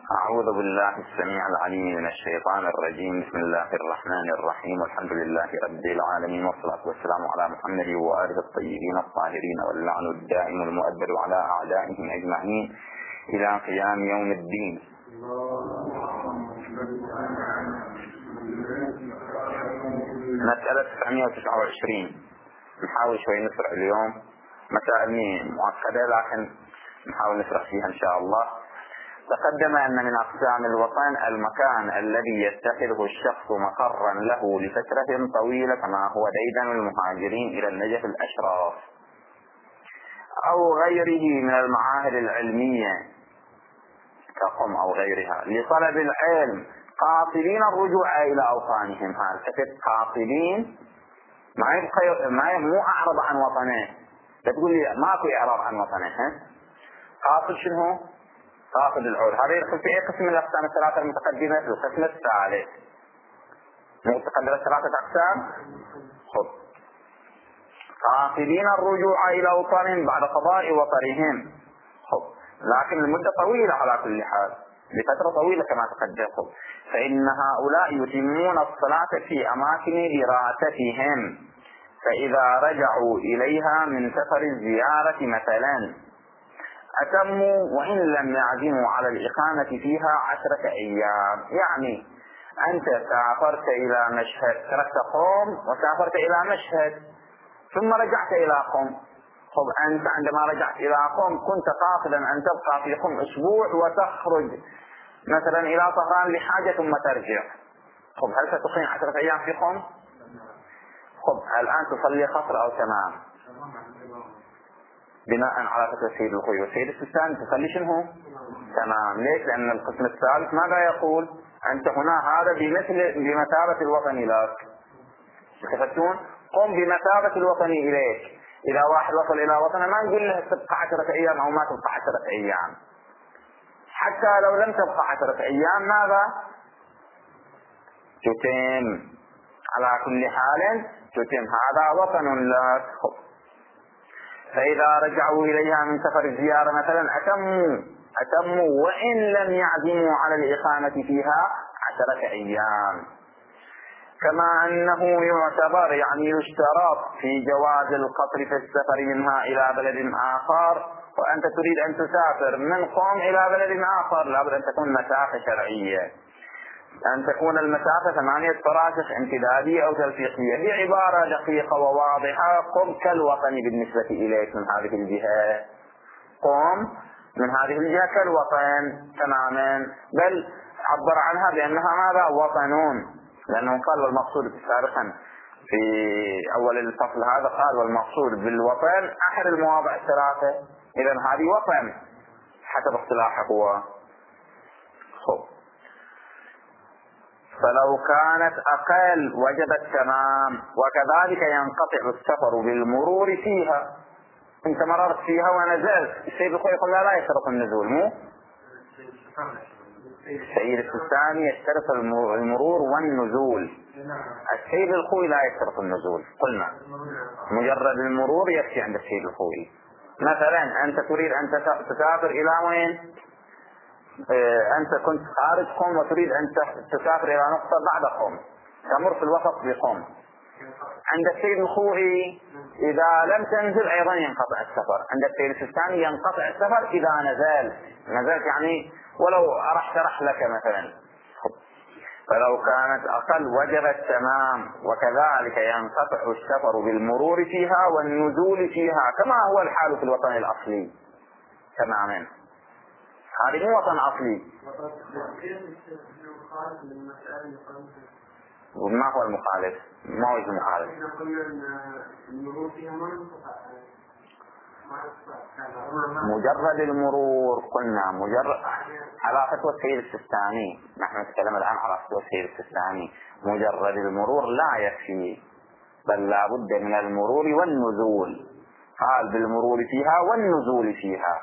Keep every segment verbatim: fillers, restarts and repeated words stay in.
أعوذ بالله السميع العليم من الشيطان الرجيم. بسم الله الرحمن الرحيم، والحمد لله رب العالمين، والصلاة والسلام على محمد وآله الطيبين الطاهرين، واللعن الدائم المؤبد على أعدائهم أجمعين إلى قيام يوم الدين. مسألة تسعمئة وتسعة وعشرين نحاول شوي نسرع اليوم، مسائل معقدة لكن نحاول نسرع فيها إن شاء الله. تقدم أن من أقسام الوطن المكان الذي يتخذه الشخص مقرا له لفترة طويلة، كما هو ديدن المهاجرين إلى النجف الأشراف أو غيره من المعاهد العلمية كقم أو غيرها لطلب العلم، قاصدين الرجوع إلى أوطانهم. هذا كتب قاصدين، ما يبقى ما مو أعرض عن وطنه. تقول لي ماكو إعراض عن وطنه، ها؟ قاصد شنو؟ قاصد العود. هذا يدخل في أي قسم من الأقسام الثلاثة المتقدمة؟ في القسم الثالث. متقدمة ثلاثة أقسام. خذ قاصدين الرجوع إلى أوطانهم بعد قضاء وطنهم. خذ لكن لمدة طويلة على كل حال، لفترة طويلة كما تقدم. فإن هؤلاء يتمون الصلاة في أماكن دراستهم، فإذا رجعوا إليها من سفر الزيارة مثلا أتموا وإن لم يعزموا على الإقامة فيها عشرة أيام. يعني أنت سافرت إلى مشهد، تركت قم وسافرت إلى مشهد ثم رجعت إلى قم. طب أنت عندما رجعت إلى قم كنت قاصدا أن تبقى في قم أسبوع وتخرج مثلا إلى طهران لحاجة ثم ترجع. طب هل ستقيم عشرة أيام في قم؟ طب الآن تصلي قصر أو تمام بناء على فتوى السيد الخوئي والسيد السيستاني تصلي شنو؟ تمام. ليش؟ لأن القسم الثالث ماذا يقول؟ أنت هنا هذا بمثل بمثابة الوطن لك. تفتون؟ قم بمثابة الوطن إليك. إذا واحد وصل إلى وطنه ما نقول له تبقى عشرة أيام أو ما تبقى عشرة أيام. حتى لو لم تبقى عشرة أيام ماذا؟ تتم. على كل حال تتم، هذا وطن لك. فإذا رجعوا إليها من سفر الزيارة مثلا أتموا أتموا وإن لم يعزموا على الإقامة فيها عشرة أيام. كما أنه يعتبر يعني يشترط في جواز القصر في السفر منها إلى بلد آخر، وأنت تريد أن تسافر من قم إلى بلد آخر لابد أن تكون مسافة شرعية، أن تكون المسافة ثمانية فراسخ امتدادية أو تلفيقية. بعبارة دقيقة وواضحة، قم كالوطن بالنسبة إليك من هذه الجهة، قم من هذه الجهة كالوطن تماما، بل عبر عنها بأنها ماذا؟ وطنون، لأنه قال والمقصود سابقا في أول الفصل هذا قال والمقصود بالوطن أحد المواضع الثلاثة. إذن هذه وطن حسب اصطلاحه هو. خب فلو كانت أقل وجب التمام، وكذلك ينقطع السفر بالمرور فيها. انت مررت فيها ونزلت، السيد الخوئي يقول لا يشترط النزول. مو السيد السيستاني يشترط المرور والنزول، السيد الخوئي لا يشترط النزول. قلنا مجرد المرور يكفي عند السيد الخوئي. مثلا أنت تريد أن تسافر إلى وين؟ أنت كنت خارج قم وتريد أن تسافر إلى نقطة بعد قم، تمر في الوسط بقم. عند السيد الخوئي إذا لم تنزل أيضا ينقطع السفر. عند السيد السيستاني ينقطع السفر إذا نزل نزلت يعني ولو أرحت رحلك مثلا. فلو كانت أقل وجب التمام، وكذلك ينقطع السفر بالمرور فيها والنزول فيها كما هو الحال في الوطن الأصلي تماما. هذه مو وطن أصلي. وما هو المخالف؟ ما هو المخالف؟ مجرد المرور. قلنا مجرد على فتوى السيد السيستاني، نحن نتكلم الآن على فتوى السيد السيستاني، مجرد المرور لا يكفي، بل لا بد من المرور والنزول. قال بالمرور فيها والنزول فيها.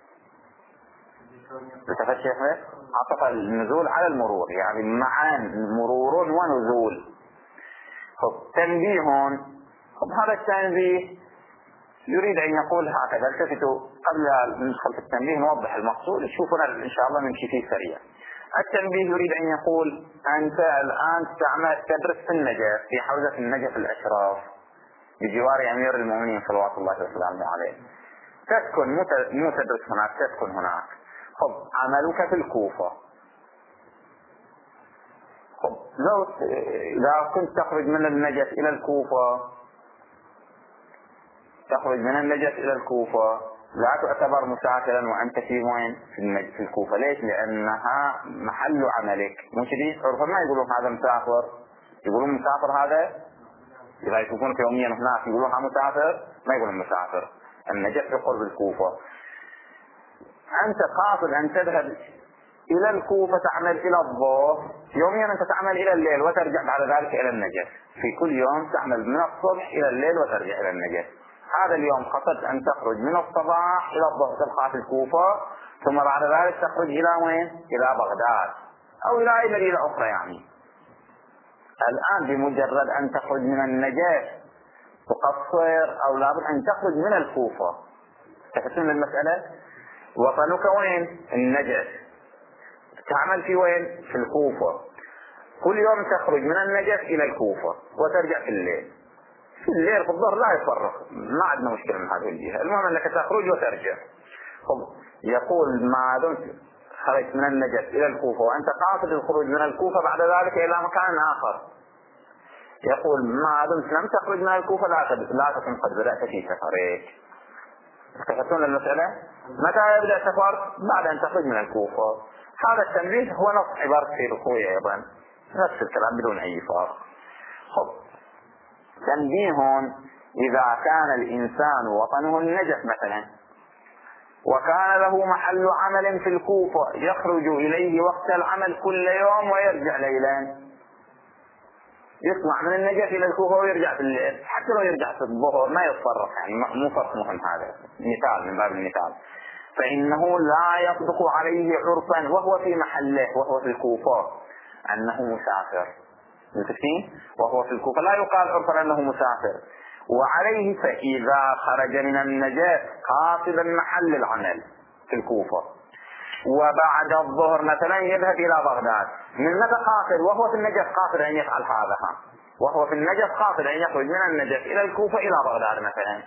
لتفتح عطف النزول على المرور، يعني معا مرور ونزول. خب تنبيه. خب هذا التنبيه يريد أن يقول هكذا. التفتوا قبل ندخل في التنبيه نوضح المقصود، تشوفنا إن شاء الله نمشي فيه سريع. التنبيه يريد أن يقول أنت الآن تعمل تدرس في النجف، في حوزة النجف الأشراف بجوار أمير المؤمنين صلوات الله وسلامه عليه، تسكن مو تدرس هناك، تسكن هناك. خب عملك في الكوفة، خب لو إذا كنت تخرج من النجف إلى الكوفة، تخرج من النجف إلى الكوفة لا تعتبر مسافرا وأنت في وين؟ في, في الكوفة. ليش؟ لأنها محل عملك. مو شديد عرفا ما يقولون هذا مسافر، يقولون مسافر هذا إذا يشوفونك يوميا هناك يقولون هذا مسافر، ما يقولون مسافر. النجف في قرب الكوفة. أنت قاصد أن تذهب إلى الكوفة تعمل إلى الظهر، يوميا أنت تعمل إلى الليل وترجع بعد ذلك إلى النجف. في كل يوم تعمل من الصبح إلى الليل وترجع إلى النجف. هذا اليوم قصدت أن تخرج من الصباح إلى الظهر تبقى في الكوفة، ثم بعد ذلك تخرج إلى وين؟ إلى بغداد أو إلى أي مدينة أخرى. يعني الآن بمجرد أن تخرج من النجف تقصر، أو لابد أن تخرج من الكوفة. تحسن المسألة؟ وطنك وين؟ النجف، تعمل في وين؟ في الكوفة. كل يوم تخرج من النجف إلى الكوفة وترجع في الليل. في الليل في الظهر لا يفرق، ما عندنا مشكلة من هذه الجهة، المهم أنك تخرج وترجع. خب يقول ما دمت خرجت من النجف إلى الكوفة وأنت قاصد الخروج من الكوفة بعد ذلك إلى مكان آخر، يقول ما دمت لم تخرج من الكوفة لا تكن قد بدأت في سفرك. تفهمون المسألة؟ متى يبدأ سفر؟ بعد أن تخرج من الكوفة. هذا التنبيه هو نص عبارة في ركوع أيضا، نفس الكلام بدون أي فرق. خب تنبيه: إذا كان الإنسان وطنه النجف مثلا وكان له محل عمل في الكوفة يخرج إليه وقت العمل كل يوم ويرجع ليلا، يطلع من النجف إلى الكوفة ويرجع في الليل، حتى لو يرجع في الظهر ما يتفرق، يعني مو فرق مهم. هذا مثال من باب المثال. فإنه لا يصدق عليه عرفا وهو في محله وهو في الكوفة أنه مسافر. متفقين؟ وهو في الكوفة لا يقال عرفا أنه مسافر. وعليه فإذا خرج من النجف قاصدا محل العمل في الكوفة وبعد الظهر مثلا يذهب إلى بغداد، من متى قاصد؟ وهو في النجف قاصد أن يفعل هذا، وهو في النجف قاصد أن يخرج من النجف إلى الكوفة إلى بغداد مثلا،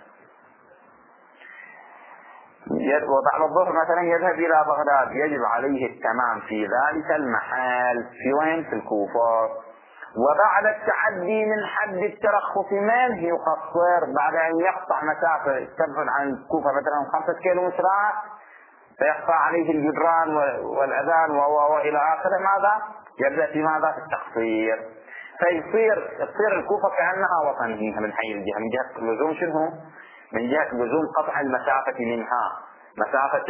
وبعد الظهر مثلا يذهب إلى بغداد، يجب عليه التمام في ذلك المحل في وين؟ في الكوفة. وبعد التعدي من حد الترخص منه يقصر، بعد أن يقطع مسافة تبعد عن الكوفة مثلا خمسة كيلو مترات فيقطع عليه الجدران والأذان وإلى آخره، ماذا؟ يبدأ في ماذا؟ في التقصير. فيصير تصير الكوفة كأنها وطنه من حي الجهة، من جهة اللزوم شنو؟ من جهة لزوم قطع المسافة منها، مسافة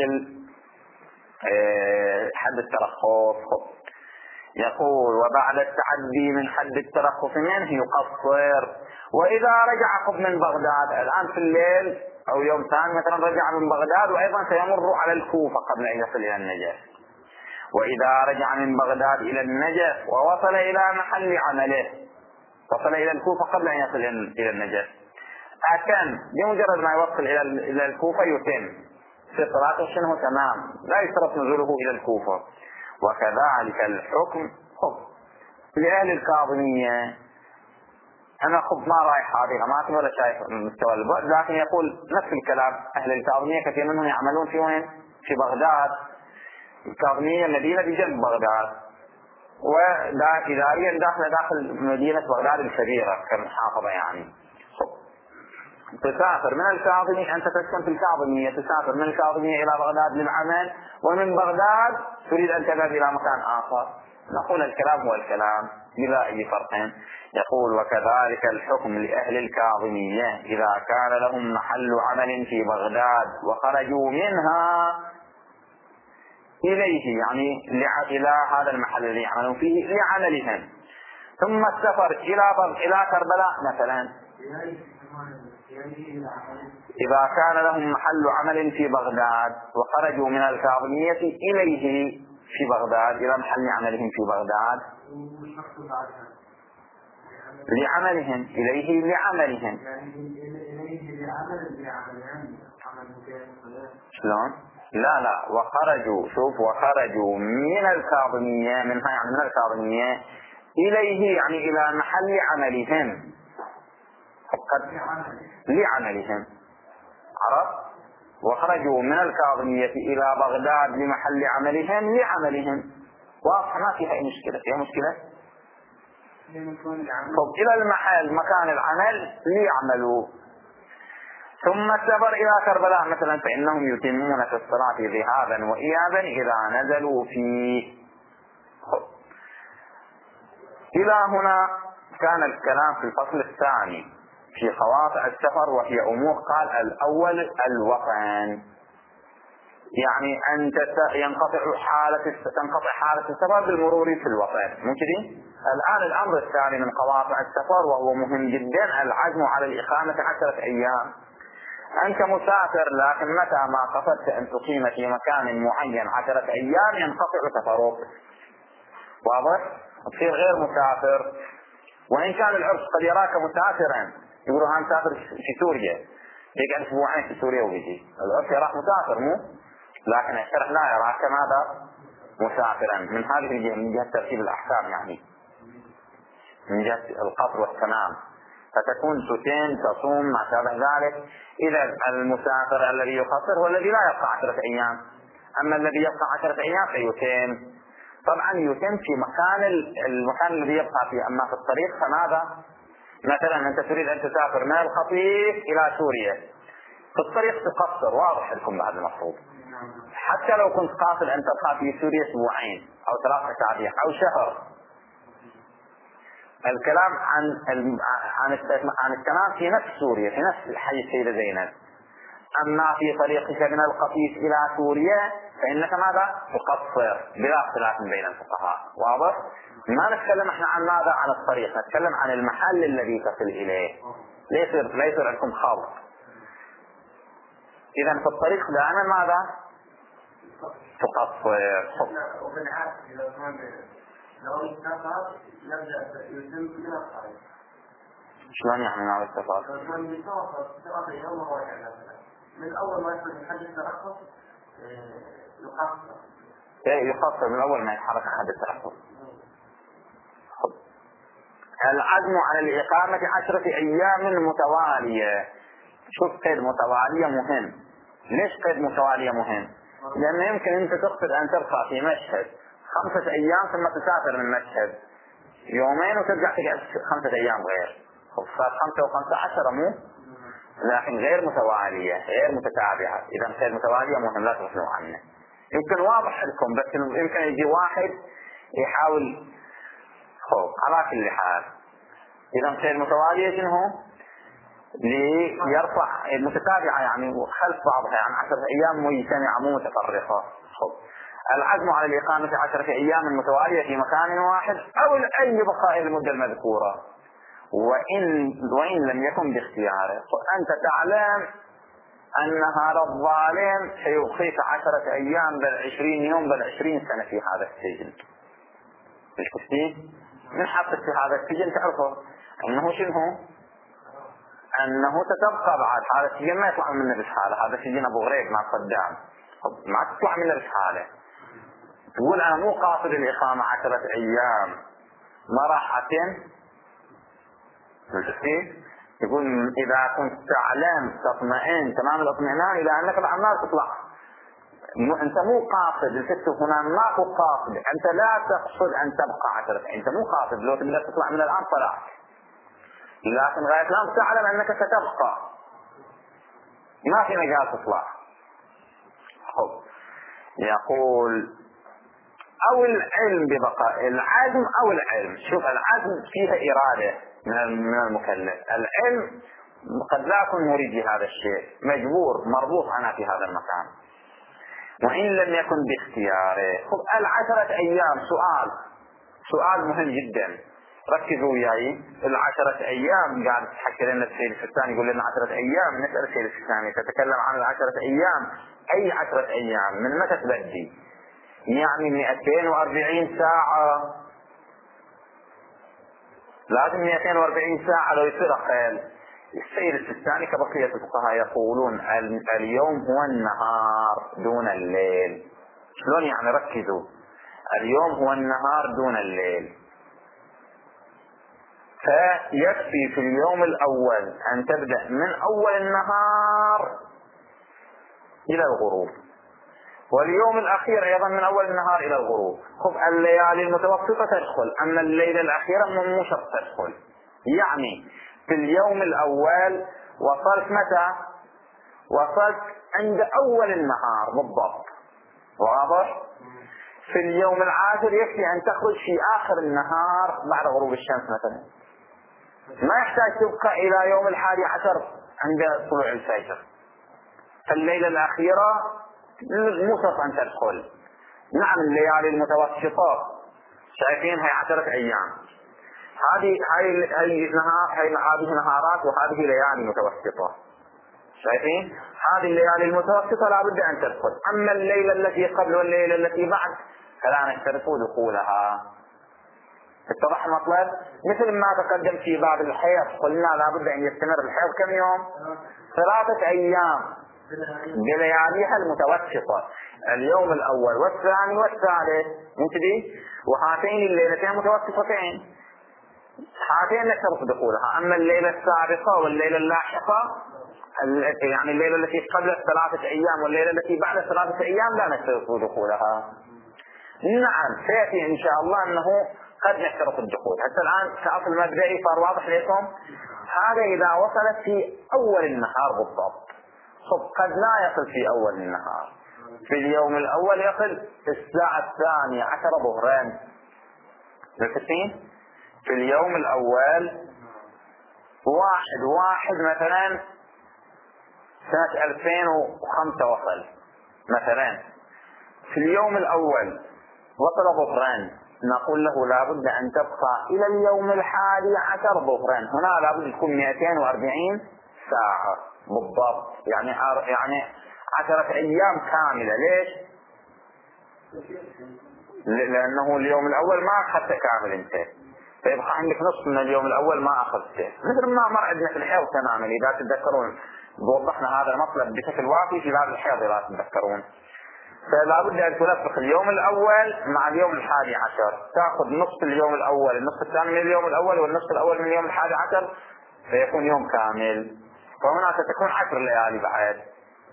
حد الترخص. يقول: وبعد التعدي من حد الترخص منه يقصر. وإذا رجع من بغداد الآن في الليل أو يوم ثاني مثلا رجع من بغداد وأيضا سيمر على الكوفة قبل أن يصل إلى النجف. وإذا رجع من بغداد إلى النجف ووصل إلى محل عمله، وصل إلى الكوفة قبل أن يصل إلى النجف، أتم بمجرد ما يوصل إلى الكوفة يتم في صلاته شنو تمام، لا يشترط نزوله إلى الكوفة. وكذلك الحكم خب لأهل الكاظمية. أنا خب ما رأي حاضرة ما أكون ولا شايف مستوى البعد، لكن يقول نفس الكلام. أهل الكاظمية كثير منهم يعملون في وين؟ في بغداد. الكاظمية مدينة بجنب بغداد، وإداريا داخل داخل مدينة بغداد الكبيرة كمحافظة. يعني تسافر من الكاظمية، أنت تسكن في الكاظمية، تسافر من الكاظمية إلى بغداد للعمل، ومن بغداد تريد أن تذهب إلى مكان آخر. نقول الكلام هو الكلام بلا أي فرق. يقول: وكذلك الحكم لأهل الكاظمية إذا كان لهم محل عمل في بغداد وخرجوا منها إليه، يعني إلى هذا المحل الذي يعملون فيه لعملهم، ثم السفر إلى إلى كربلاء مثلا. إذا كان لهم محل عمل في بغداد وخرجوا من الكاظمية إليه في بغداد إلى محل عملهم في بغداد لعملهم، إليه لعملهم. شلون؟ لا لا وخرجوا شوف وخرجوا من الكاظمية منها يعني من الكاظمية إليه يعني إلى محل عملهم لعملهم عرفت وخرجوا من الكاظمية إلى بغداد لمحل عملهم لعملهم واضح ما فيها أي مشكلة فيها مشكلة طب إلى المحل مكان العمل ليعملوا ثم السفر إلى كربلاء مثلا فإنهم يتمون في الصلاة ذهابا وإيابا إذا نزلوا فيه. إلى هنا كان الكلام في الفصل الثاني في قواطع السفر وهي أمور. قال الأول الوطن يعني أن ينقطع حالة تنقطع حالة السفر بالمرور في الوطن مو كذي. الآن الأمر الثاني من قواطع السفر وهو مهم جدا العزم على الإقامة عشرة أيام. أنت مسافر لكن متى ما قصدت أن تقيم في مكان معين عشرة أيام ينقطع سفرك واضح. تصير غير مسافر وإن كان العرف قد يراك مسافرا يقولوا ها مسافر في سوريا يقعد أسبوعين في سوريا ويجي العرف يراك مسافر مو لكن الشرع لا يراك ماذا مسافرا. من هذه الجهة من جهة ترتيب الأحكام يعني من جهة القصر والتمام فتكون تتم تصوم ما شابه ذلك. إذا المسافر الذي يقصر هو الذي لا يبقى عشرة أيام أما الذي يبقى عشرة أيام فيتم. طبعا يتم في مكان المكان الذي يبقى فيه. أما في الطريق فماذا مثلا أنت تريد أن تسافر من الخطيف إلى سوريا في الطريق تقصر واضح لكم بعد المفروض حتى لو كنت قاصد أن تبقى في سوريا أسبوعين أو ثلاثة أسابيع أو شهر. الكلام عن عن عن التمام في نفس سوريا في نفس حي السيدة زينب. أما في طريقك من القطيف إلى سوريا فإنك ماذا تقصر بلا اختلاف بين الفقهاء واضح. ما نتكلم احنا عن ماذا عن الطريق نتكلم عن المحل الذي تصل إليه ليس ليس عندكم خلط. إذا في الطريق دائما ماذا تقصر. لو السفر يبدأ يتم من الطريق شلون يعني مع السفر؟ لو كان يسافر ثلاثة أيام وراجع مثلا من أول ما يدخل الحج الترقب يقصر. إيه يقصر من أول ما يتحرك حد الترقب. العزم على الإقامة عشرة أيام متوالية. شوف قيد متوالية مهم. ليش قيد متوالية مهم؟ لأن يمكن أنت تقصد أن تبقى في مشهد خمسة أيام ثم تسافر من مشهد يومين وترجع تقعد خمسة أيام غير صار خمسة وخمسة عشرة مو لكن غير متوالية غير متتابعة. إذا غير متوالية مهم لا تغفلوا عنه. يمكن واضح لكم بس يمكن يجي واحد يحاول خوف على كل حال. إذا غير متوالية شنو ليرفع المتتابعة يعني خلف بعضها يعني عشرة أيام مجتمعة مو متفرقة. العزم على الإقامة عشرة أيام متوالية في مكان واحد أو أي بقاء المدة المذكورة وإن, وإن لم يكن باختياره. وأنت تعلم أن هذا الظالم سيبقيك عشرة أيام بل عشرين يوم بل عشرين سنة في هذا السجن. مش كفتيه من حقك في هذا السجن تعرفه أنه شنو أنه تتبقى بعد هذا السجن ما يطلع منه بسحالة. هذا سجن أبو غريب مع صدام ما تطلع منه بسحالة. تقول أنا مو قاصد الإقامة عشرة أيام مراحة يقول إذا كنت تعلم تطمئن تمام الاطمئنان إلى أنك بعد ما تطلع أنت مو قاصد الفكر هنا ماكو قاصد أنت لا تقصد أن تبقى عشرة أنت مو قاصد لو تقدر تطلع من الآن طلع لكن غاية الآن تعلم أنك ستبقى ما في مجال تطلع. يقول أو العلم ببقاء العزم أو العلم. شوف العزم فيها إرادة من المكلف. العلم قد لا أكون مريد لهذا الشيء مجبور مربوط أنا في هذا المكان وإن لم يكن باختياره. العشرة أيام سؤال سؤال مهم جدا ركزوا وياي. العشرة أيام قاعد تحكي لنا السيد الفستاني يقول لنا عشرة أيام نسأل السيد الفستاني تتكلم عن العشرة أيام أي عشرة أيام من متى تبدي يعني مئتين وأربعين ساعة لازم مئتين وأربعين ساعة لو يصير أقل السير السيستاني كبقية الفقهاء يقولون اليوم هو النهار دون الليل. شلون يعني؟ ركزوا، اليوم هو النهار دون الليل. فيكفي في اليوم الأول أن تبدأ من أول النهار إلى الغروب، واليوم الأخير أيضا من أول النهار إلى الغروب. خب الليالي المتوسطة تدخل، أما الليلة الأخيرة مو شرط تدخل. يعني في اليوم الأول وصلت متى؟ وصلت عند أول النهار بالضبط، واضح؟ في اليوم العاشر يكفي أن تخرج في آخر النهار بعد غروب الشمس مثلا، ما يحتاج تبقى إلى يوم الحادي عشر عند طلوع الفجر. فالليلة الأخيرة مو شرط أن تدخل. نعم الليالي المتوسطة شايفين هي عشرة أيام، هذه هاي هاي نهار هاي هذه نهارات وهذه ليالي متوسطة. شايفين هذه الليالي المتوسطة لابد أن تدخل. أما الليلة التي قبل والليلة التي بعد فلا نشترط دخولها. اتضح المطلب؟ مثل ما تقدم في باب الحيض قلنا لابد أن يستمر الحيض كم يوم؟ ثلاثة أيام بلياليها المتوسطة، اليوم الأول والثاني والثالث انتبه، وهاتين الليلتين متوسطتين، هاتين نشترط دخولها. أما الليلة السابقة والليلة اللاحقة يعني الليلة التي قبل الثلاثة أيام والليلة التي بعد الثلاثة أيام لا نشترط دخولها. نعم سيأتي إن شاء الله أنه قد نشترط الدخول. حتى الآن كأصل مبدئي صار واضح لكم. هذا إذا وصلت في أول النهار بالضبط. قد لا يصل في أول النهار، في اليوم الأول يصل في الساعة الثانية عشر ظهران. لكن في اليوم الأول واحد واحد مثلا سنة ألفين وخمسة وصل مثلا، في اليوم الأول وصل ظهران، نقول له لابد أن تبقى إلى اليوم الحادي عشر ظهران. هنا لابد تكون مئتين وأربعين ساعة بالضبط، يعني يعني عشرة أيام كاملة. ليش؟ لأنه اليوم الأول ما أخذت كامل أنت، فيبقى عندك نصف من اليوم الأول ما أخذته، مثل ما مر عندنا في الحيض تماما. إذا تتذكرون وضحنا هذا المطلب بشكل وافي في باب الحيض إذا تتذكرون. فلا بد أن تلفق اليوم الأول مع اليوم الحادي عشر، تأخذ نصف اليوم الأول النصف الثاني من اليوم الأول والنصف الأول من اليوم الحادي عشر فيكون يوم كامل، فهنا ستكون عشر ليالي بعد.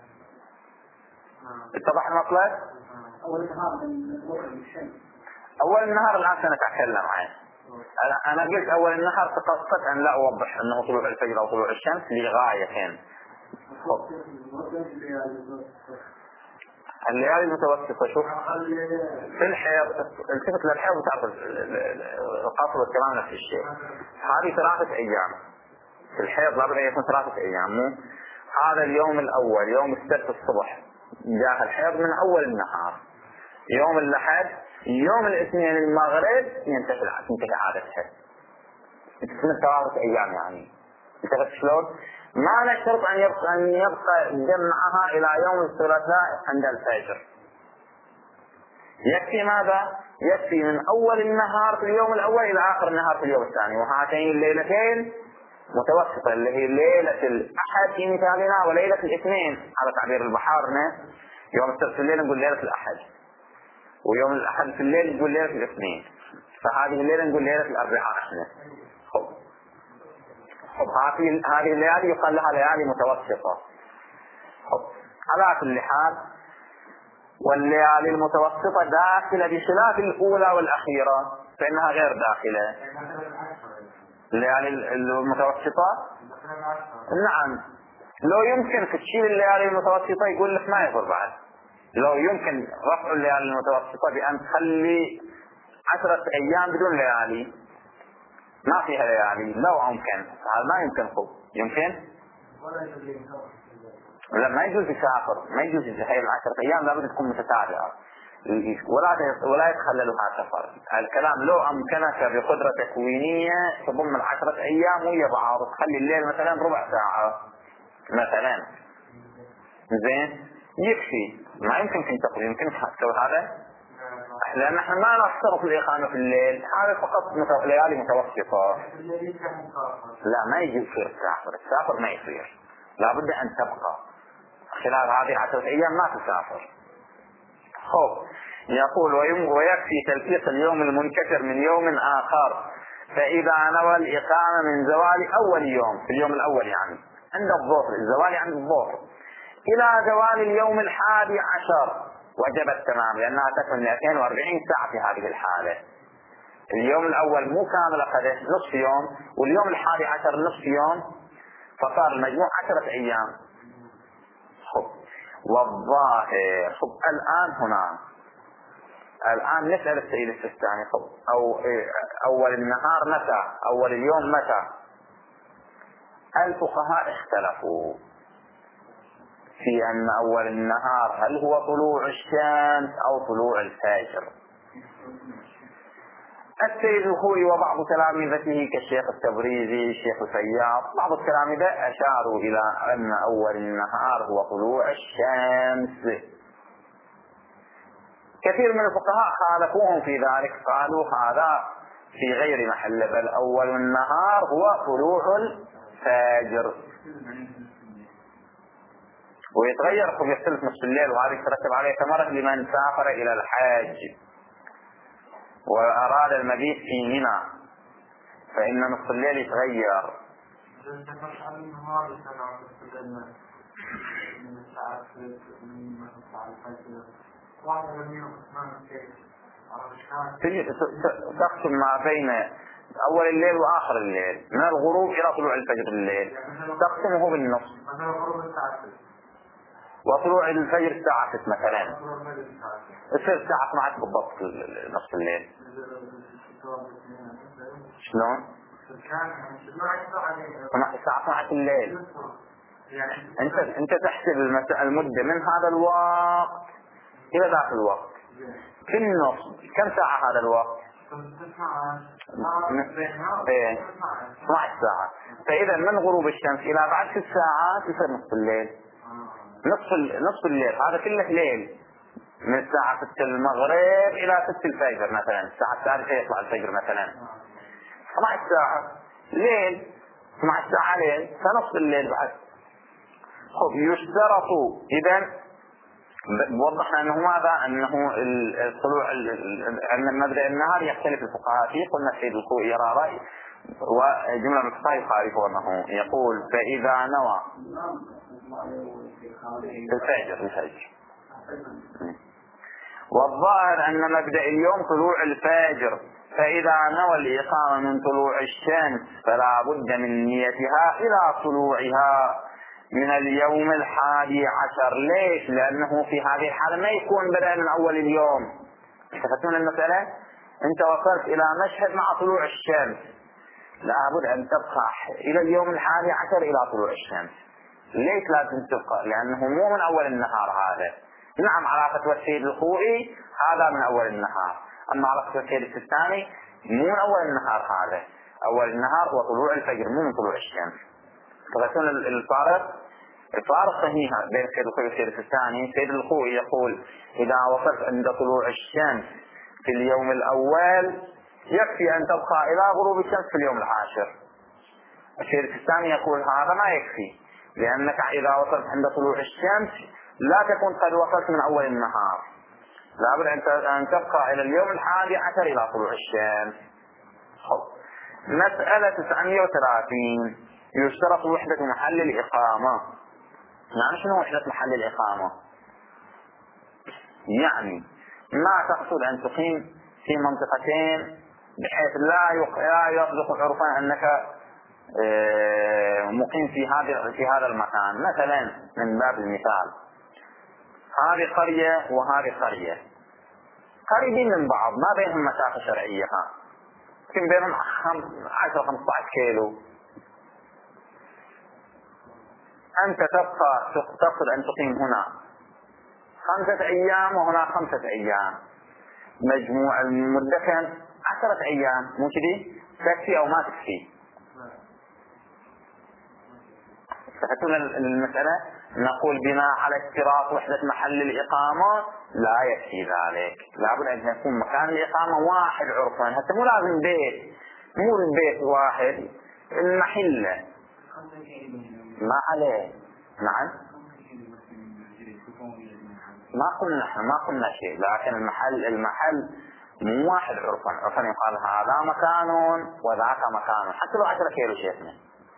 اتضح المطلب؟ أول النهار من طلوع الشمس. أول النهار الآن سنتكلم عنه. أنا قلت أول النهار تقصدت أن لا أوضح أنه طلوع الفجر أو طلوع الشمس لغايتين. الليالي المتوسطة شوف في الحيض، التفت للحيض وتعرف القصر والكلام نفس الشيء. هذه ثلاثة أيام في الحيض، لابد أن يكون ثلاثة أيام. مو هذا اليوم الأول يوم السبت الصبح جاء الحيض من أول النهار، يوم الأحد يوم الاثنين المغرب ينتهي تنتهي عادتها، تكون ثلاثة أيام. يعني انتبهت شلون؟ ما نشترط أن يبقى أن يبقى جمعها إلى يوم الثلاثاء عند الفجر. يكفي ماذا؟ يكفي من أول النهار في اليوم الأول إلى آخر النهار في اليوم الثاني. وهاتين الليلتين متوسطة اللي هي ليلة الأحد في مثالنا وليلة الاثنين على تعبير البحارنا. يوم السبت في الليل نقول ليلة الأحد، ويوم الأحد في الليل نقول ليلة الاثنين، فهذه الليلة نقول ليلة الأربعاء احنا. خب خب هذه هذه الليالي يقال لها ليالي متوسطة. خب على كل حال، والليالي المتوسطة داخلة بخلاف الأولى والأخيرة فإنها غير داخلة. الليالي المتوسطة نعم لو يمكن تشيل الليالي المتوسطة يقول لك ما يضر بعد. لو يمكن رفع الليالي المتوسطة بأن تخلي عشرة أيام بدون ليالي ما فيها ليالي، لو أمكن. هذا ما يمكن. خب يمكن؟ لا ما يجوز يسافر، ما يجوز هاي العشرة أيام لابد تكون متتابعة ولا ولا يتخللها سفر. الكلام لو أمكنك بقدرة تكوينية تضم العشرة أيام ويا بعض تخلي الليل مثلا ربع ساعة مثلا، زين يكفي. ما يمكن تنتقل، يمكن تسوي هذا لأن نحن ما نشترط الإقامة في الليل، هذا فقط ليالي متوسطة. لا ما يجي يصير تسافر، السافر ما يصير، لابد أن تبقى خلال هذه العشرة أيام ما تسافر. خب يقول ويكفي تلفيق اليوم المنكسر من يوم آخر، فإذا نوى الإقامة من زوال أول يوم، في اليوم الأول يعني عند الظهر، الزوال عند الظهر، إلى زوال اليوم الحادي عشر وجب التمام، لأنها تكون مئتين وأربعين ساعة في هذه الحالة. اليوم الأول مو كامل أخذه نصف يوم، واليوم الحادي عشر نصف يوم، فصار المجموع عشرة أيام. خب والظاهر خب الآن هنا الآن نسأل السيد السيستاني خب أو أول النهار متى؟ أول اليوم متى؟ الفقهاء اختلفوا في أن أول النهار هل هو طلوع الشمس أو طلوع الفجر. السيد الخوئي وبعض تلامذته كالشيخ التبريزي الشيخ الفياض بعض التلامذة أشاروا إلى أن أول النهار هو طلوع الشمس. كثير من الفقهاء خالفوهم في ذلك، قالوا هذا في غير محل، بل أول النهار هو طلوع الفجر، ويتغير يختلف نصف الليل، وهذا يترتب عليه ثمرة لمن سافر إلى الحاج وأراد المبيت في منى، فإن نصف الليل يتغير. تقسم ما بين أول الليل وآخر الليل من الغروب إلى طلوع الفجر الليل، تقسمه بالنصف، وطلوع الفجر الساعة ستة مثلا، يصير الساعة اثنعش بالضبط نصف الليل. شلون؟ الساعة اثنعش الليل. انت انت تحسب المدة من هذا الوقت الى ذاك الوقت، في النص كم ساعة هذا الوقت؟ ايه اثنعش ساعة. فاذا من غروب الشمس الى بعد ست ساعات يصير نصف الليل. نصف نصف الليل هذا كله ليل، من الساعة ستة المغرب إلى ستة الفجر مثلا، الساعة الثالثة يطلع الفجر مثلا، اثنعش ساعة ليل، اثنعش ساعة ليل، فنصف الليل بعد. خب يشترط إذن وضحنا أنه ماذا؟ أنه الطلوع أن مبدأ النهار يختلف الفقهاء فيه. قلنا السيد الخوئي يرى رأي وجملة من الفقهاء يخالفونه، يقول فإذا نوى الفجر الفجر والظاهر أن مبدأ اليوم طلوع الفجر، فإذا نوى الإقامة من طلوع الشمس فلا بد من نيتها إلى طلوعها من اليوم الحادي عشر. ليش؟ لأنه في هذه الحالة ما يكون بدأ من أول اليوم. تفهمون المسألة؟ أنت وصلت إلى مشهد مع طلوع الشمس، لابد أن تبقى إلى اليوم الحادي عشر إلى طلوع الشمس. ليش لازم تبقى؟ لأنه مو من أول النهار هذا. نعم على فتوى السيد الخوئي هذا من أول النهار، أما على فتوى السيد السيستاني مو من أول النهار هذا، أول النهار هو طلوع الفجر مو من طلوع الشمس. تفهمون الفارق؟ الفارق صحيح بين السيد الخوئي والسيد السيستاني. السيد الخوئي يقول إذا وصلت عند طلوع الشمس في اليوم الأول يكفي أن تبقى إلى غروب الشمس في اليوم العاشر. السيد السيستاني يقول هذا ما يكفي، لأنك إذا وصلت عند طلوع الشمس لا تكون قد وصلت من أول النهار، لابد أن تبقى إلى اليوم الحادي عشر إلى طلوع الشمس. مسألة تسعمئة وثلاثين يشترط وحدة محل الإقامة. يعني شنو وحدة محل الإقامة؟ يعني ما تقصد أن تقيم في منطقتين بحيث لا يصدق عرفا أنك مقيم في هذا في هذا المكان. مثلا من باب المثال هذه قرية وهذه قرية قريبين من بعض، ما بينهم مسافة شرعية، يمكن بينهم عشرة خمسة عشر كيلو. أنت تبقى تقصد أن تقيم هنا خمسة أيام وهنا خمسة أيام، مجموع المدة كان عشرة أيام، مو كذي؟ تكفي أو ما تكفي؟ تفهمون المسألة؟ نقول بناء على اشتراط وحدة محل الإقامة لا يكفي ذلك، لابد أن يكون مكان الإقامة واحد عرفا. حتى مو لازم بيت، مو البيت واحد، المحلة ما عليه. نعم ما قلنا ما قلنا شيء، لكن المحل المحل مو واحد عرفا. عرفا يقال هذا مكان وذاك مكان، حتى لو عشرة كيلو شيخنا.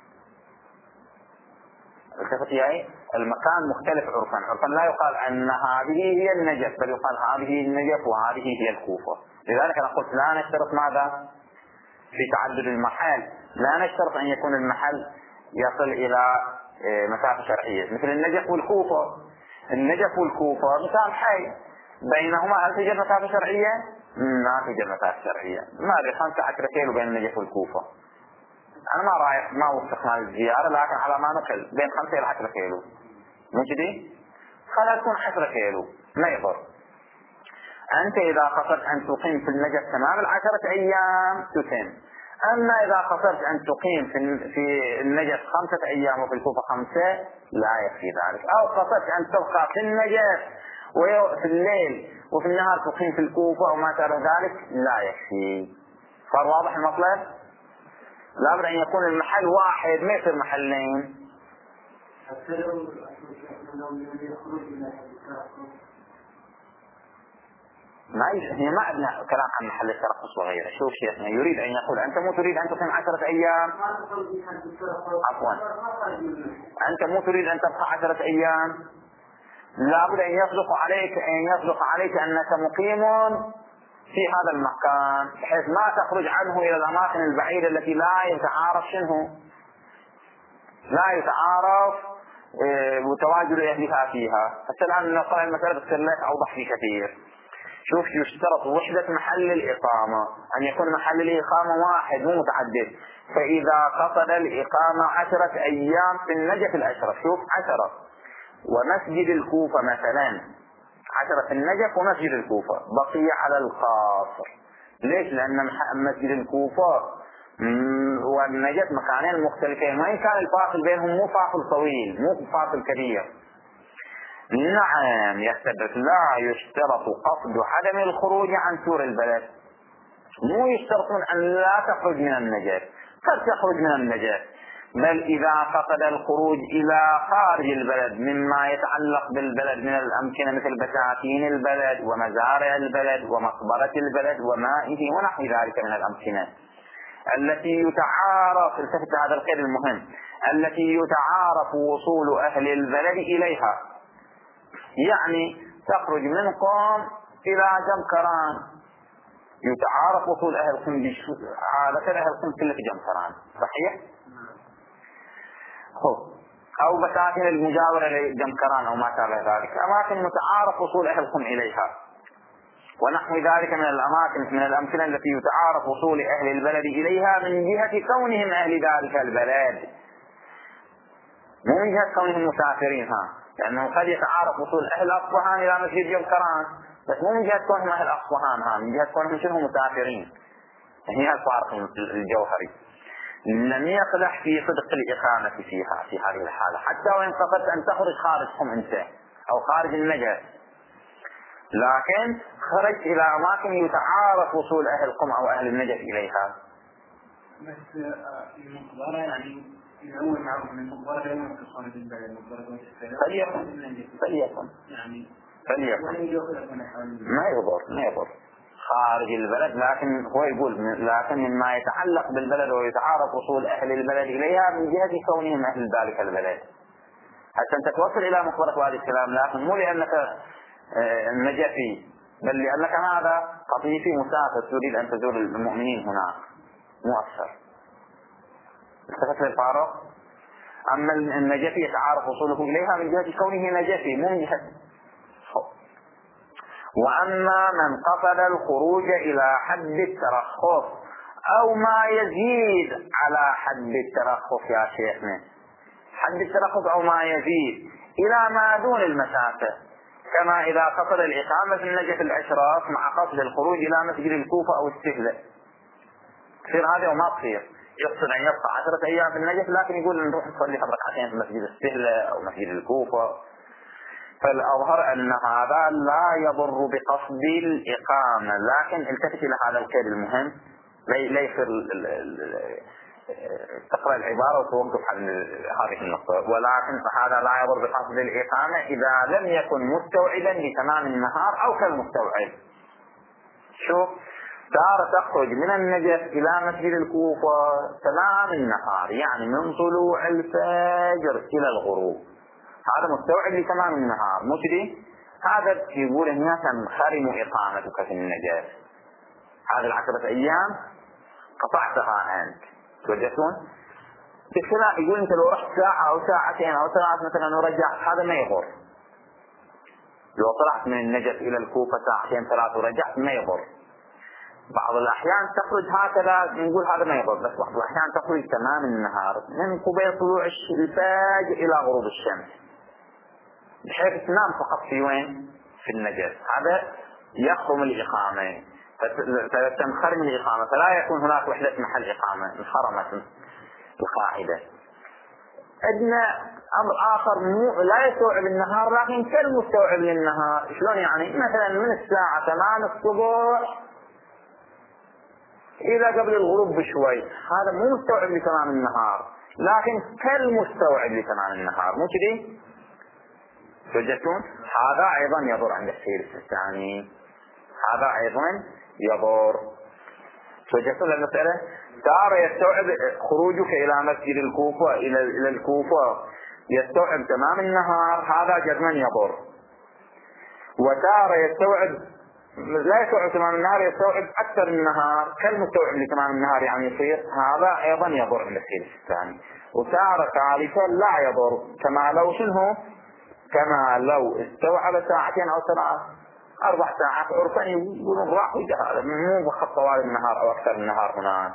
التفت يعني المكان مختلف عرفا. عرفا لا يقال أن هذه هي النجف، بل يقال هذه النجف وهذه هي الكوفة. لذلك أنا قلت لا نشترط ماذا في تعدد المحل، لا نشترط أن يكون المحل يصل إلى مسافة شرعية مثل النجف والكوفة. النجف والكوفة مثال حي، بينهما هل توجد مسافة شرعية؟ ما توجد مسافة شرعية. ما أدري خمسة عشر كيلو بين النجف والكوفة. أنا ما رايح ما وثقنا الزيارة، لكن على ما نقل بين خمسة إلى عشرة كيلو. مو كذي؟ خلاص تكون عشرة كيلو ما يضر. أنت إذا قصدت أن تقيم في النجف تمام العشرة أيام تتم. أما إذا قصدت أن تقيم في في النجف خمسة أيام وفي الكوفة خمسة لا يكفي ذلك. أو قصدت أن تبقى في النجف وفي الليل وفي النهار تقيم في الكوفة أو ما شابه ذلك لا يكفي. صار واضح المطلب؟ لابد أن يكون المحل واحد ما يصير محلين. ما هي ما أبنى كلام عن محل الترخص وغيره. شوف شيخنا يريد أن يقول أنت مو تريد أن تقيم عشرة أيام، عفوا أنت مو تريد أن تبقى عشرة أيام، لابد أن يصدق عليك أن يصدق عليك أنك مقيم في هذا المكان بحيث ما تخرج عنه إلى الأماكن البعيدة التي لا يتعارف شنه لا يتعارف وتواجد أهلها فيها. حتى الآن نقرأ المسألة بتصير لك أوضح في كثير. شوف يشترط وحدة محل الإقامة، أن يكون محل الإقامة واحد مو متعدد. فإذا قصد الإقامة عشرة أيام في النجف الأشرف، شوف عشرة، ومسجد الكوفة مثلا عشرة في النجف ومسجد الكوفة، بقي على القاصر. ليش؟ لأن مسجد الكوفة والنجف مكانين مختلفين، وإن كان الفاصل بينهم مو فاصل طويل مو فاصل كبير. نعم يثبت لا يشترط قصد عدم الخروج عن سور البلد. مو يشترطون أن لا تخرج من النجف، قد تخرج من النجف، بل إذا قصد الخروج إلى خارج البلد مما يتعلق بالبلد من الأمكنة مثل بساتين البلد ومزارع البلد ومقبرة البلد ومائه ونحو ذلك من الأمكنة التي يتعارف، التفت هذا القيد المهم، التي يتعارف وصول أهل البلد إليها. يعني تخرج من قوم إلى جمكران، يتعارف وصول أهل قم عادة أهل قم كله في جمكران، صحيح؟ أو بساتين المجاورة لجمكران أو ما شابه ذلك، أماكن متعارف وصول أهل قم إليها ونحو ذلك من الأماكن من الأمثلة التي يتعارف وصول أهل البلد إليها من جهة كونهم أهل ذلك البلد، مو من جهة كونهم مسافرين، ها لأنه قد يتعارف وصول أهل أصبهان إلى مسجد جمكران، بس مو من جهة كونهم أهل أصبهان، ها من جهة كونهم شنو مسافرين. هي الفارق الجوهري. لم يقدح في صدق الإقامة فيها في هذه الحالة، حتى وإن قصدت أن تخرج خارج قم أنت أو خارج النجف، لكن خرج إلى أماكن يتعارف وصول أهل قم أو أهل النجف إليها. بس المقبرة يعني الأول معروف من المقبرة لا يمكن خارج البلد، المقبرة فليكن فليكن يعني فليكن ما يضر ما يضر خارج البلد، لكن هو يقول لكن مما يتعلق بالبلد ويتعارف وصول أهل البلد إليها من جهة كونهم أهل ذلك البلد، حتى أنت توصل إلى مقبرة وادي السلام، لكن مو لأنك نجفي بل لأنك هذا قطيفي مسافر تريد أن تزور المؤمنين هناك مو أكثر. التفت للفارق. أما النجفي يتعارف وصوله إليها من جهة كونه نجفي مو من جهة. وأما من قصد الخروج إلى حد الترخص أو ما يزيد على حد الترخص يا شيخنا، حد الترخص أو ما يزيد إلى ما دون المسافة، كما إذا قصد الإقامة في النجف الأشراف مع قصد الخروج إلى مسجد الكوفة أو السهلة، تصير هذه وما تصير. يقصد أن يبقى عشرة أيام في النجف، لكن يقول نروح نصلي ركعتين في مسجد السهلة أو مسجد الكوفة. فالأظهر أن هذا لا يضر بقصد الإقامة، لكن التفت إلى هذا القيد المهم، ليس تقرأ العبارة وتوقف عن هذه النقطة، ولكن فهذا لا يضر بقصد الإقامة إذا لم يكن مستوعبا لتمام النهار أو كالمستوعب. شوف، دار تخرج من النجف إلى مسجد الكوفة تمام النهار، يعني من طلوع الفجر إلى الغروب، هذا مستوعب لتمام النهار مو كذي؟ هذا يقول هنا تنخرم إقامتك في النجف، هذه العشرة أيام قطعتها أنت. توجهتون؟ بخلاف يقول أنت لو رحت ساعة أو ساعتين أو ثلاث مثلا ورجعت، هذا ما يضر. لو طلعت من النجف إلى الكوفة ساعتين ثلاث ورجعت ما يضر. بعض الأحيان تخرج هكذا نقول هذا ما يضر، بس بعض الأحيان تخرج تمام النهار من قبيل طلوع الفجر إلى غروب الشمس، بحيث تنام فقط في وين؟ في النجف، هذا يخرم الإقامة، فتنخرم الإقامة، فلا يكون هناك وحدة محل إقامة، انخرمت القاعدة. عندنا أمر آخر مو لا يستوعب النهار لكن كالمستوعب للنهار. شلون يعني؟ مثلا من الساعة ثمان الصبح إذا قبل الغروب بشوي، هذا مو مستوعب لتمام النهار لكن كالمستوعب لتمام النهار، مو كذي؟ توجهتون؟ هذا أيضا يضر عند السير الثاني، هذا أيضا يضر. توجهتون للمسألة؟ تارة يستوعب خروجك إلى مسجد الكوفة إلى إلى الكوفة يستوعب تمام النهار، هذا جزما يضر. وتارة يستوعب لا يستوعب تمام النهار، يستوعب أكثر النهار كالمستوعب لتمام النهار، يعني يصير هذا أيضا يضر عند السير الثاني. وتارة ثالثة لا يضر، كما لو شنو؟ كما لو استوعب ساعتين أو ثلاث أربع ساعات عرفا يقولون راح هذا مو بخط طوال النهار أو أكثر النهار هناك.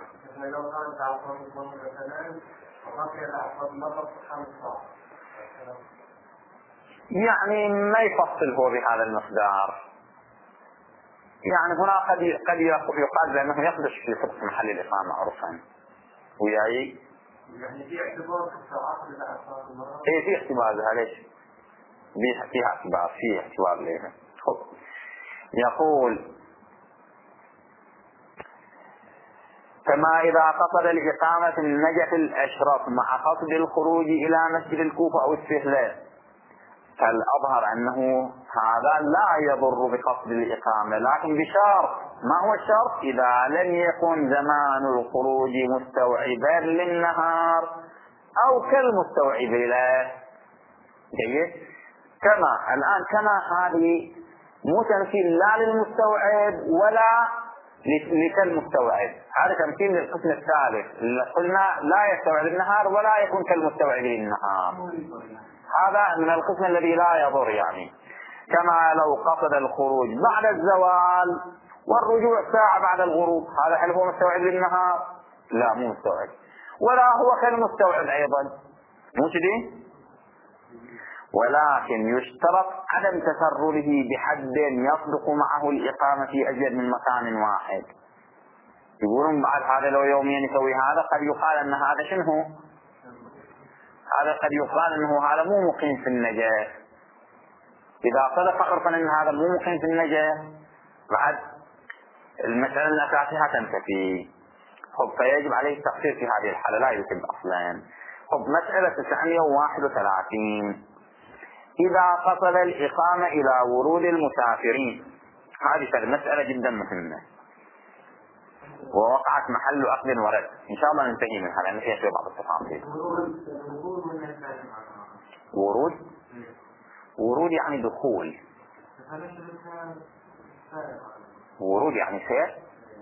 يعني ما يفصل هو بهذا المقدار، يعني هنا قد قد يقال بأنه يقدش في فقه محل الإقامة عرفا وياي. يعني في اعتبار في الساعات اللي أعطاها المرة؟ إيه في اعتبار لها، ليش؟ فيها اعتبار، فيه اعتبار لها. يقول كما إذا قصد الإقامة النجف الأشرف مع قصد الخروج إلى مسجد الكوفة أو السهلة، فالأظهر أنه هذا لا يضر بقصد الإقامة، لكن بشرط. ما هو الشرط؟ إذا لم يكن زمان الخروج مستوعبا للنهار أو كالمستوعب له. جيد؟ كما الآن كما هذه مو تمثيل لا للمستوعب ولا لكالمستوعب، هذا تمثيل للقسم الثالث اللي قلنا لا يستوعب النهار ولا يكون كالمستوعب للنهار، هذا من القسم الذي لا يضر. يعني كما لو قصد الخروج بعد الزوال والرجوع ساعة بعد الغروب، هذا هل هو مستوعب للنهار؟ لا مو مستوعب، ولا هو كالمستوعب أيضا، مو كذي؟ ولكن يشترط عدم تسرره بحد يصدق معه الإقامة في أزيد من مكان واحد. يقولون بعد هذا لو يومين يسوي هذا قد يقال أن هذا شنو؟ هذا قد يقال أنه هذا مو مقيم في النجاة. إذا صدق عرفا أن هذا مو مقيم في النجاة بعد المسألة الأساسية تنتفي، خب فيجب عليه التقصير في هذه الحالة، لا يتم أصلا. خب مسألة تسعمائة وواحد وثلاثين، إذا قصد الإقامة إلى ورود المسافرين، هذه المسألة جدا مهمة ووقعت محل أخذ ورد، إن شاء الله ننتهي منها لأن فيها في بعض التفاصيل. ورود ورود يعني دخول، ورود يعني سير.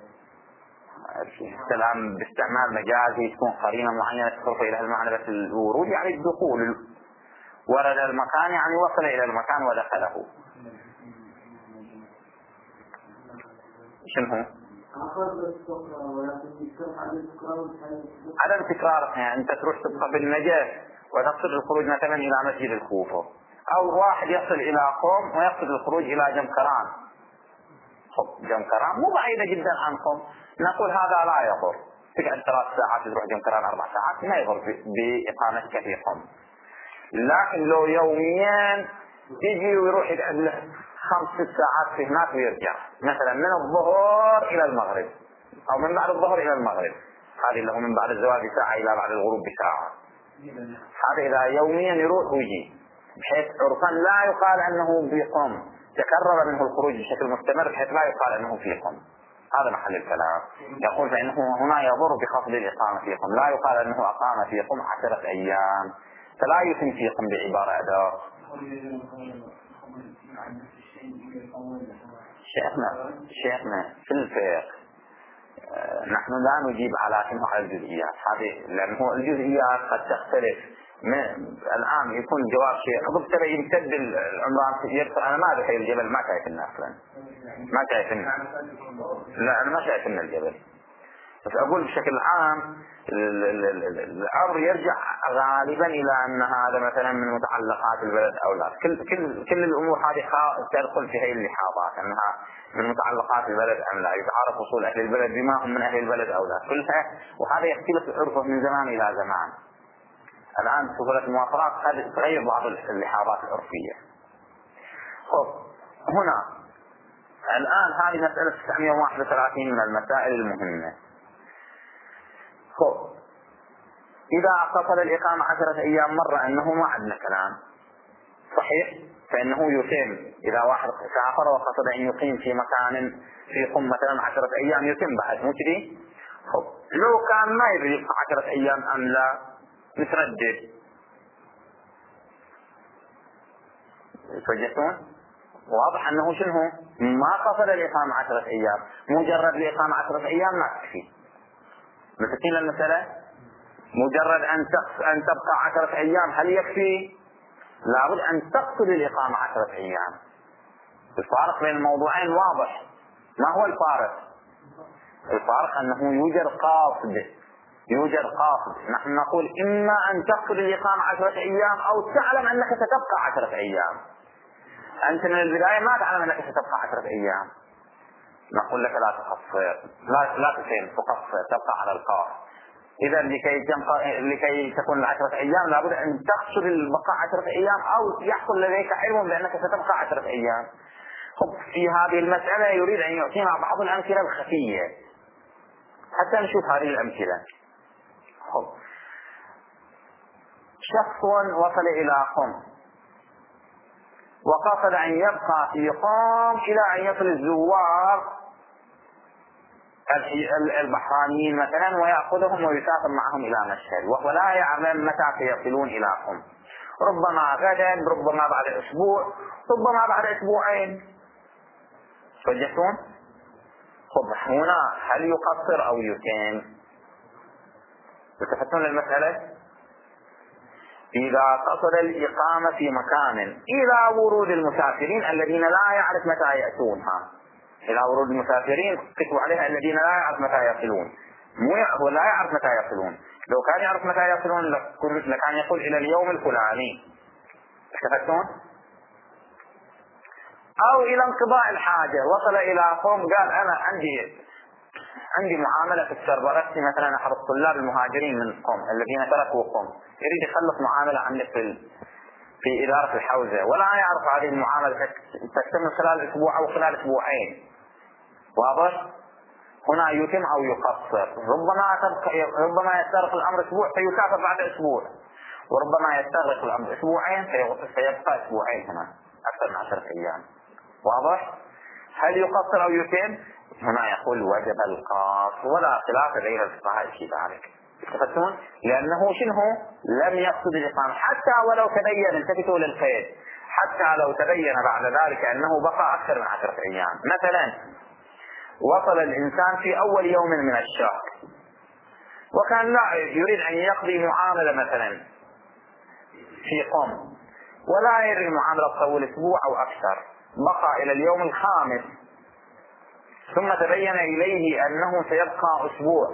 السلام باستعمال مجازي تكون قرينة معينة تصرف إلى المعنى، بس الورود يعني الدخول، ورد المكان يعني وصل إلى المكان ودخله. شنو؟ عدم تكرار، يعني أنت تروح تبقى بالنجاة وتقصد الخروج مثلا إلى مسجد الكوفة، أو واحد يصل إلى قوم ويقصد الخروج إلى جمكران. خب جمكران مو بعيدة جدا عنكم، نقول هذا لا يضر، تقعد ثلاث ساعات تروح جم كران أربع ساعات ما يضر بإقامتك في قم. لكن لو يوميا يجي ويروح يقعد له خمس ست ساعات في هناك ويرجع مثلا من الظهر إلى المغرب أو من بعد الظهر إلى المغرب، هذه له من بعد الزواج بساعة إلى بعد الغروب بساعة، هذا إذا يوميا يروح ويجي بحيث عرفا لا يقال أنه في قم، تكرر منه الخروج بشكل مستمر بحيث لا يقال أنه في قم. هذا محل الكلام. يقول فإنه هنا يضر بخفض الإقامة في قم، لا يقال أنه أقام في قم عشرة أيام، فلا يتم في قم بعبارة أداة. شيخنا شيخنا في الفقه نحن لا نجيب على كنه على الجزئيات هذه، لأنه الجزئيات قد تختلف. الآن يكون جواب شيء حضر ترى يمتد العمران يرفع. أنا ما بحي الجبل ما شايفنا أصلا ما شايفنا لا أنا ما شايفنا الجبل، بس أقول بشكل عام الأمر يرجع غالبا إلى أن هذا مثلا من متعلقات البلد أو لا. كل كل كل الأمور هذه تدخل في هذه اللحاظات أنها من متعلقات البلد أم لا، يتعرف وصول أهل البلد بما هم من أهل البلد أو لا كلها، وهذا يختلف عرفه من زمان إلى زمان. الآن سهولة الموافرات هذه تغير بعض اللحاظات العرفية. خب هنا الآن هذه مسألة تسعمئة وواحد وثلاثين من المسائل المهمة. خب إذا قصد الإقامة عشرة أيام مرة أنه ما عندنا كلام صحيح، فإنه يتم. إذا واحد سافر وقصد أن يقيم في مكان في قم مثلا عشرة أيام يتم بعد مو كذي. خب لو كان ما يدري يبقى عشرة أيام أم لا نتردد. توجهتون؟ واضح أنه شنو ما قصد الإقامة عشرة أيام، مجرد الإقامة عشرة أيام ما تكفي. متفقين المسألة؟ مجرد أن أن تبقى عشرة أيام هل يكفي؟ لابد أن تقصد الإقامة عشرة أيام. الفارق بين الموضوعين واضح. ما هو الفارق؟ الفارق أنه يوجد قاصد يوجد قاصد نحن نقول إما أن تقصد الإقامة عشرة أيام أو تعلم أنك ستبقى عشرة أيام. أنت من البداية ما تعلم أنك ستبقى عشرة أيام، نقول لك لا تقصر لا لا تسين تقصر تبقى على القاص. إذا لكي لكي تكون العشرة أيام لابد أن تقصد البقاء عشرة أيام أو يحصل لديك علم بأنك ستبقى عشرة أيام. خب في هذه المسألة يريد أن يعطينا بعض الأمثلة الخفية حتى نشوف هذه الأمثلة. خب شخص وصل إلى قم وقصد أن يبقى في قم إلى أن يصل الزوار البحرانيين مثلا ويأخذهم ويسافر معهم إلى مشهد، وهو لا يعلم متى سيصلون إلى قم، ربما غدا ربما بعد أسبوع ربما بعد أسبوعين. توجهتون؟ خب هنا هل يقصر أو يتم؟ تفتون المسألة؟ إذا قصد الإقامة في مكان إلى ورود المسافرين الذين لا يعرف متى يأتونها، إلى ورود المسافرين قسوا عليها الذين لا يعرف متى يصلون، مو هو لا يعرف متى يصلون، لو كان يعرف متى يصلون لكان يقول إلى اليوم الفلاني. تفتون؟ أو إلى انقضاء الحاجة، وصل إلى قوم قال أنا عندي عندي معاملة في السربرستي مثلا أحد الطلاب المهاجرين من قم الذين تركوا قم يريد يخلص معاملة عندك في في إدارة الحوزة ولا يعرف هذه المعاملة تتم خلال أسبوع أو خلال أسبوعين. واضح؟ هنا يتم أو يقصر. ربما ربما يستغرق الأمر أسبوع فيسافر بعد أسبوع، وربما يستغرق الأمر أسبوعين فيبقى أسبوعين هنا أكثر من عشرة أيام. واضح؟ هل يقصر أو يتم؟ هنا يقول وجب القاص ولا خلاف بين الفقهاء في ذلك. تفتون؟ لأنه شنو لم يقصد الإقامة حتى ولو تبين، انتبهوا للقيد، حتى لو تبين بعد ذلك أنه بقى أكثر من عشرة أيام. مثلا وصل الإنسان في أول يوم من الشهر وكان لا يريد أن يقضي معاملة مثلا في قم ولا يريد المعاملة تطول أسبوع أو أكثر، بقى إلى اليوم الخامس ثم تبين إليه أنه سيبقى أسبوع.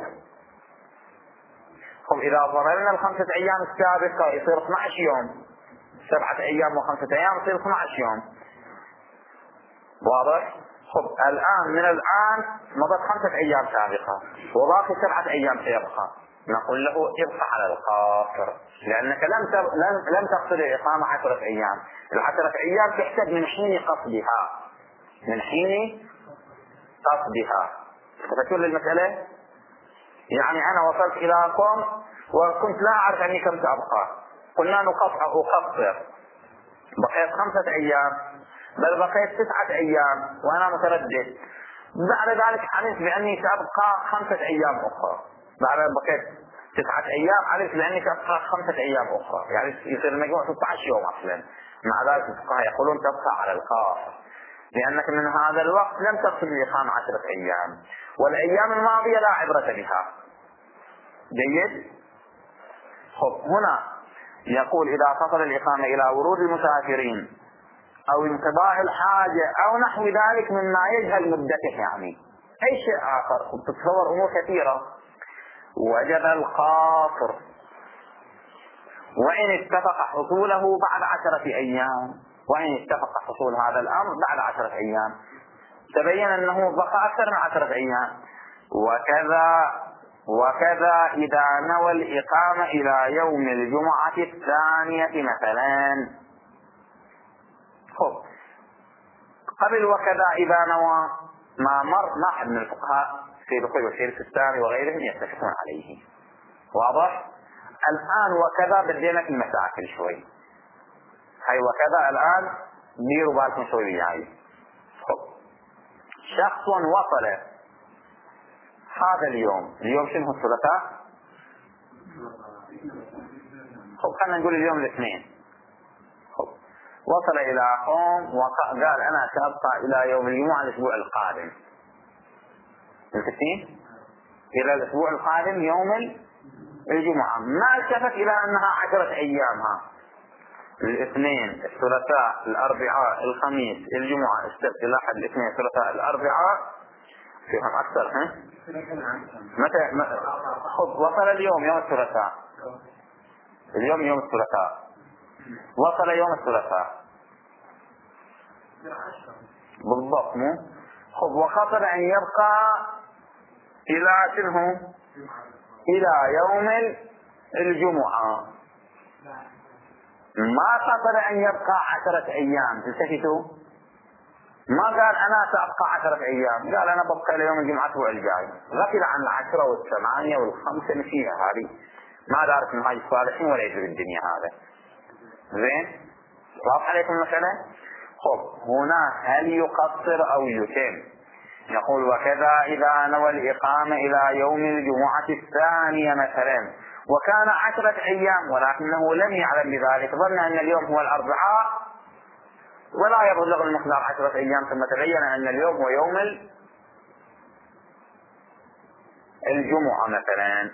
طب إذا ضربنا الخمسة أيام السابقة يصير اثني عشر يوم، سبعة أيام وخمسة أيام يصير اثني عشر يوم. واضح؟ خب الآن من الآن مضت خمسة أيام سابقة وباقي سبعة أيام سيبقى، نقول له ابقى على القاصر، لأنك لم لم لم تقصد الإقامة عشرة أيام. العشرة أيام تحسب من حين قصدها، من حين قصدها. تفكرون المسألة؟ يعني أنا وصلت إلى قوم وكنت لا أعرف أني كم سأبقى، قلنا نقطع أقصر، بقيت خمسة أيام بل بقيت تسعة أيام وأنا متردد، بعد ذلك علمت بأني سأبقى خمسة أيام أخرى، بعد بقيت تسعة أيام علمت بأني سأبقى خمسة أيام أخرى، يعني يصير المجموع ستة عشر يوم أصلا. مع ذلك الفقهاء يقولون تبقى على القاصر، لأنك من هذا الوقت لم تقصد الإقامة عشرة أيام، والأيام الماضية لا عبرة بها. جيد؟ خب هنا يقول إذا قصد الإقامة إلى ورود المسافرين أو انقضاء الحاجة أو نحو ذلك مما يجهل مدته، يعني أي شيء آخر، تتصور أمور كثيرة، وجب القاصر وإن اتفق حصوله بعد عشرة أيام، وإن اتفق حصول هذا الأمر بعد عشرة أيام تبين أنه بقى أكثر من عشرة أيام. وكذا وكذا إذا نوى الإقامة إلى يوم الجمعة الثانية مثلا. خب قبل وكذا إذا نوى ما مر ما أحد من الفقهاء في بقي وشير السيستاني وغيرهم يتفقون عليه، واضح؟ الآن وكذا بدينا في المساكل شوي، هاي وكذا الآن ديروا بالكم شوي وياي. خب شخص وصل هذا اليوم، اليوم شنو الثلاثاء؟ خب خلينا نقول اليوم الاثنين. خب وصل إلى قوم وقال أنا سأبقى إلى يوم الجمعة الأسبوع القادم، التسعين إلى الأسبوع القادم يوم الجمعة، ما التفت إلى أنها عشرة أيامها، الاثنين الثلاثاء الأربعاء الخميس الجمعة السبت الأحد الاثنين الثلاثاء الأربعاء فيهم أكثر. ها متى خب وصل اليوم يوم الثلاثاء، اليوم يوم الثلاثاء وصل يوم الثلاثاء بالضبط، مو خب وخطر أن يبقى إلى شنو إلى يوم الجمعة، ما قصد أن يبقى عشرة أيام. تلتفتوا ما قال أنا سأبقى عشرة أيام، قال أنا ببقى إلى يوم الجمعة الأسبوع الجاي، غفل عن العشرة والثمانية والخمسة نسيها، هذه ما دارت من هاي الصالحين ولا يجري الدنيا هذا. زين واضح عليكم المسألة؟ خب هنا هل يقصر أو يتم؟ يقول وكذا إذا نوى الإقامة إلى يوم الجمعة الثانية مثلا وكان عشرة أيام ولكنه لم يعلم بذلك، ظن أن اليوم هو الأربعاء ولا يبلغ المقدار عشرة أيام، ثم تبين أن اليوم هو يوم الجمعة مثلا.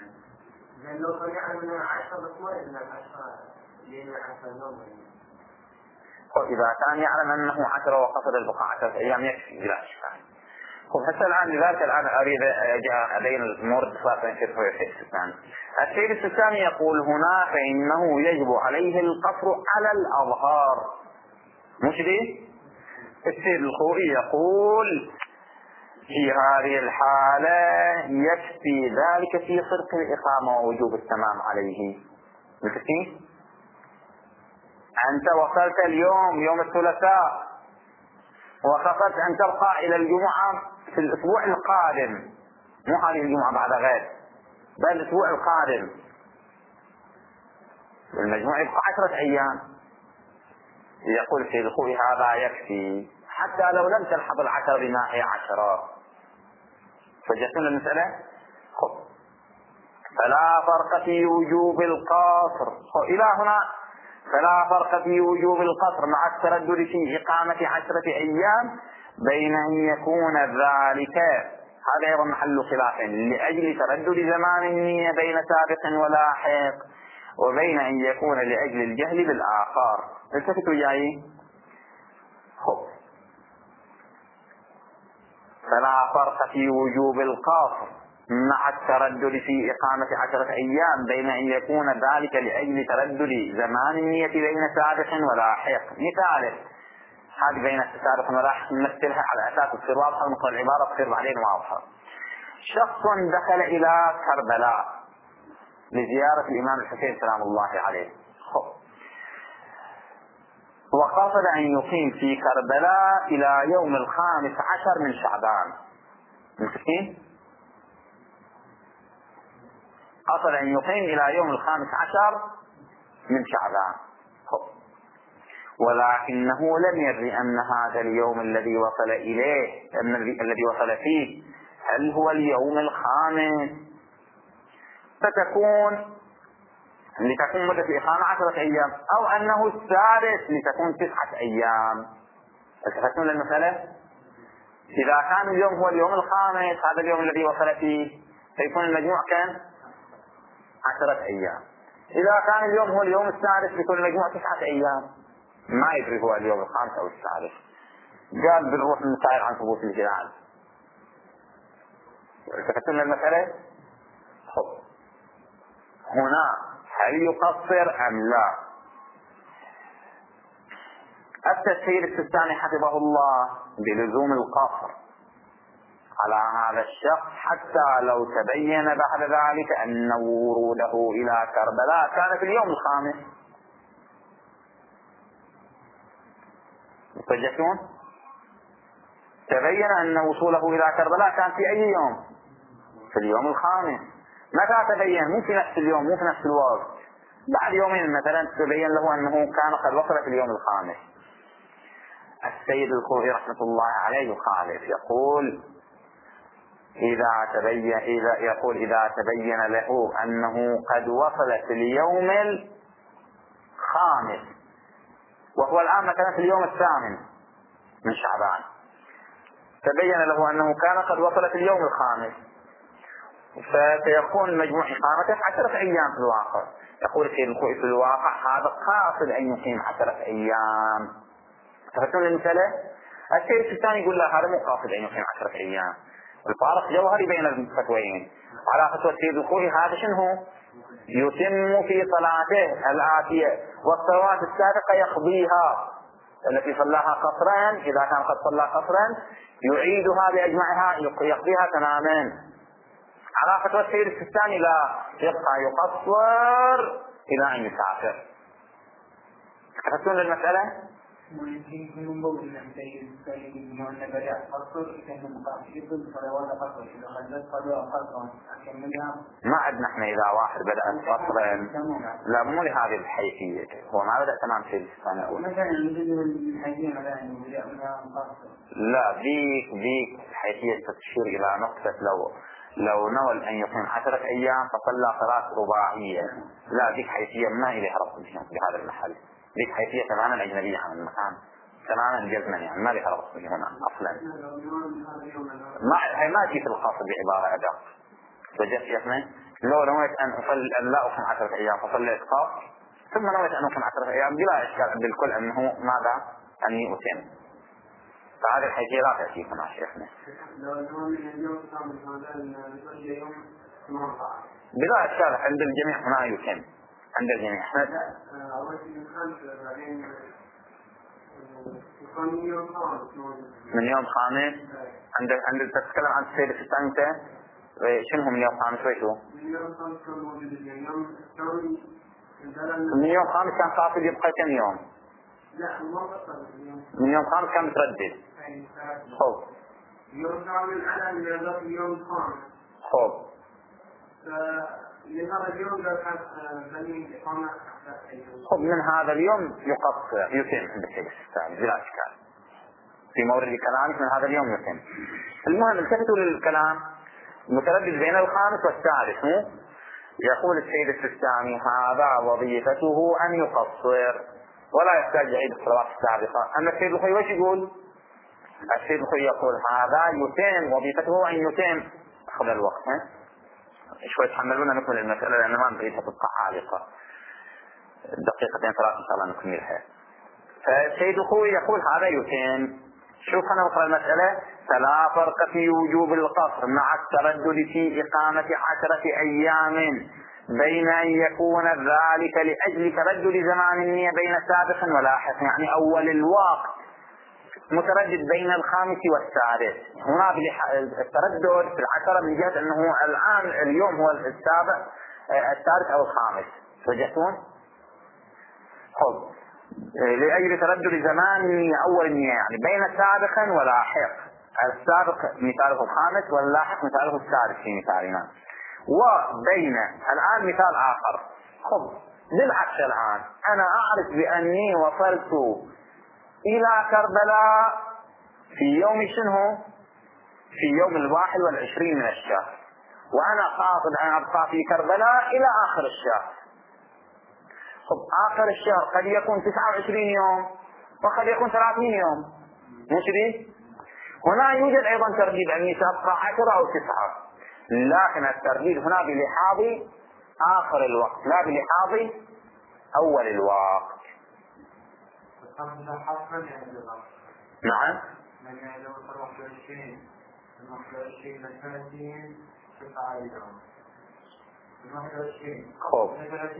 إذا كان يعلم أنه عشرة وقصد البقاء عشرة أيام يكفي بلا إشكال. خب حتى الآن لذلك الآن أريد أبين الأمور بخلاف من شرحه الشيخ السيستاني. الشيخ السيستاني يقول هنا فإنه يجب عليه القصر على الأظهار، مش دي؟ السيد الخوئي يقول في هذه الحالة يكفي ذلك في صدق الإقامة ووجوب التمام عليه. مكفي؟ أنت وصلت اليوم يوم الثلاثاء وقصدت أن تبقى إلى الجمعة في الأسبوع القادم، مو هذه الجمعة بعد غير بل الأسبوع القادم، المجموع يبقى عشرة أيام. يقول السيد الخوئي هذا يكفي حتى لو لم تلحظ العشرة بما هي عشرة. فجأتنا المسألة. خب فلا فرق في وجوب القصر، إلى هنا فلا فرق في وجوب القصر مع التردد في إقامة عشرة أيام بين أن يكون ذلك، هذا أيضا محل خلاف، لأجل تردد زمان النية بين سابق ولاحق، وبين أن يكون لأجل الجهل بالآخر. التفتوا جاي. خب فلا فرق في وجوب القصر مع التردد في إقامة عشرة أيام بين أن يكون ذلك لأجل تردد زمان النية بين سابق ولاحق. مثاله هذه بين السابق وراح نمثلها على أساس تصير واضحة ونقرأ العبارة تصير بعدين واضحة. شخص دخل إلى كربلاء لزيارة الإمام الحسين سلام الله عليه، وقصد أن يقيم في كربلاء إلى يوم الخامس عشر من شعبان. ممكن قصد أن يقيم إلى يوم الخامس عشر من شعبان، ولكنه لم يدري أن هذا اليوم الذي وصل إليه الذي وصل فيه هل هو اليوم الخامس، فتكون لتكون مدة الإقامة عشرة أيام، أو أنه السادس لتكون تسعة أيام. التفتون للمسألة؟ إذا كان اليوم هو اليوم الخامس هذا اليوم الذي وصل فيه فيكون المجموع كان عشرة أيام. إذا كان اليوم هو اليوم السادس يكون المجموع تسعة أيام. ما يدري هو اليوم الخامس أو السادس. قال بالروح المسائل عن ثبوت الهلال. التفتون للمسألة؟ خب هنا هل يقصر أم لا؟ التسهيل السيستاني حفظه الله بلزوم القصر على هذا الشخص حتى لو تبين بعد ذلك أن وروده إلى كربلاء كان في اليوم الخامس. متوجهون؟ تبين أن وصوله إلى كربلاء كان في أي يوم؟ في اليوم الخامس. متى تبين؟ مو في نفس اليوم، مو في نفس الوقت، بعد يومين مثلا تبين له أنه كان قد وصل في اليوم الخامس. السيد الخوئي رحمة الله عليه يخالف، يقول إذا تبين إذا يقول إذا تبين له أنه قد وصل في اليوم الخامس وهو الآن مثلا في اليوم الثامن من شعبان، تبين له أنه كان قد وصل في اليوم الخامس، فسيكون مجموع إقامته عشرة أيام في الواقع. يقول السيد الخوئي في الواقع هذا قاصد أن يقيم عشرة أيام. تفهمون المثالة؟ السيد الثاني يقول لا هذا مو قاصد أن يقيم عشرة أيام. الفارق جوهري بين الفتوين. على فتوى السيد الخوئي هذا شنو؟ يتم في صلاته الآتية والصلوات السابقة يقضيها التي صلاها قصرا، إذا كان قد صلى قصرا يعيدها بأجمعها يقضيها تماما. على فتوى السيد الثاني لا، يبقى يقصر إلى أن يسافر. تفهمون المسألة؟ ممكن نقول إن السيد الثاني ما نبدأ قصر كأنه مقاصد صلوات قصر إذا خلت صلوات قصر أكملها. ما عندنا إحنا إذا واحد بدأ قصرا لا مو لهذه الحيثية، هو ما بدأ تمام السيد الثاني أول. مثلا نجد الحيثية مثلا بدأ منها قصر. لا ذيك ذيك حيثية تشير إلى نقطة لو لو نوى أن يقيم عشرة أيام فصلى صلاة رباعية، لا ذيك حيثية ما إليها ربط في هذا المحل، ذيك حيثية تماما أجنبية عن المكان تماما جزما، يعني ما لها ربط هنا أصلا. ما هي ما تجي في الخاص بعبارة أدق. وجدت يسمع لو نويت أن أصلي أن لا أقيم عشرة أيام فصليت خاص ثم نويت أن أقيم عشرة أيام بلا إشكال بالكل أنه ماذا أني أتم. فهذه الحيثية لا تأتي هنا شيخنا. بلا إشكال عند الجميع هنا يتم عند الجميع. من يوم خامس عند عند تتكلم عن السيد الثاني شنو من يوم خامس ويشو؟ من يوم خامس كان قاصد يبقى كم يوم؟ من يوم خامس كان متردد. خوف يوم كامل على اليوم الخامس. خوف لهذا اليوم لو كان بني إقامة خوف من هذا اليوم يقصر يتم عند السيد الثاني بلا إشكال في مورد كلامك من هذا اليوم يتم. المهم التفتوا للكلام متردد بين الخامس والسادس. مو يقول السيد السيستاني هذا وظيفته أن يقصر ولا يحتاج يعيد الصلوات السابقة. أما السيد الخوئي وش يقول؟ السيد الخوئي يقول هذا يتم وظيفته أن يتم. أخذ الوقت ها شوي تحملونا نكمل المسألة لأن ما نريدها تبقى عالقة، دقيقتين ثلاث إن شاء الله نكملها. فالسيد الخوئي يقول هذا يتم. شوف أنا أقرأ المسألة. فلا فرق في وجوب القصر مع التردد في إقامة عشرة أيام بين أن يكون ذلك لأجل تردد زمان النية بين سابق ولاحق، يعني أول الوقت متردد بين الخامس والسادس. هنا التردد في العشرة من جهة أنه الآن اليوم هو السابع السادس أو الخامس. وجدتون؟ خب لأجل تردد زمان أول النية يعني بين سابق ولاحق. السابق مثاله الخامس واللاحق مثاله السادس في مثالنا. وبين الآن مثال آخر. خب بالعكس الآن أنا أعرف بأني وصلت إلى كربلاء في يوم شنو؟ في يوم الواحد والعشرين من الشهر، وأنا قاصد أن أبقى في كربلاء إلى آخر الشهر. خب آخر الشهر قد يكون تسعة وعشرين يوم وقد يكون ثلاثين يوم، مش بيه؟ هنا يوجد أيضا ترديد أني سأبقى عشرة أو تسعة، لكن الترديد هنا بلحاظ آخر الوقت لا بلحاظ أول الوقت. نعم. خوف.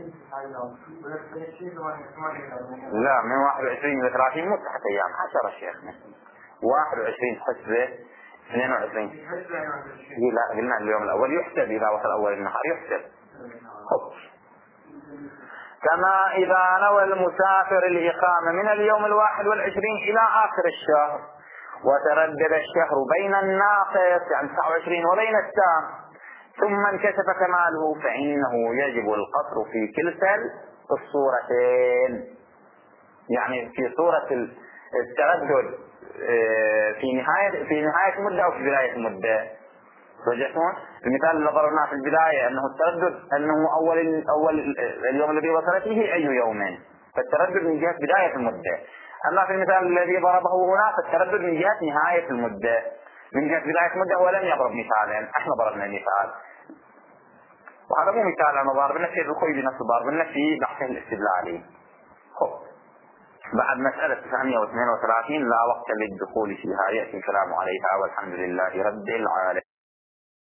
لا من واحد وعشرين إلى ثلاثين مو تحت أيام عشرة شيخنا. واحد وعشرين حسبة اثنين وعشرين. لا قلنا اليوم الأول يحسب إذا وصل أول النهار يحسب. خوف. كما إذا نوى المسافر الإقامة من اليوم الواحد والعشرين إلى آخر الشهر وتردد الشهر بين الناقص يعني تسعة وعشرين وبين التام ثم انكشف كماله فإنه يجب القصر في كلتا الصورتين. يعني في صورة التردد في نهاية في نهاية مدة أو في بداية مدة. وجدتون المثال اللي ضربناه في البداية أنه التردد أنه أول أول اليوم الذي وصلت فيه أي يوم، فالتردد من جهة بداية المدة. أما في المثال الذي ضربه هنا فالتردد من جهة نهاية المدة. من جهة بداية المدة هو لم يضرب مثالا، احنا ضربنا مثال، وهذا مو مثال أنا ضاربنا في الرخوي بنفس ضاربنا في بحثه الاستدلالي. خب بعد مسألة تسعمائة واثنين وثلاثين لا وقت للدخول فيها يأتي الكلام عليها والحمد لله رب العالمين.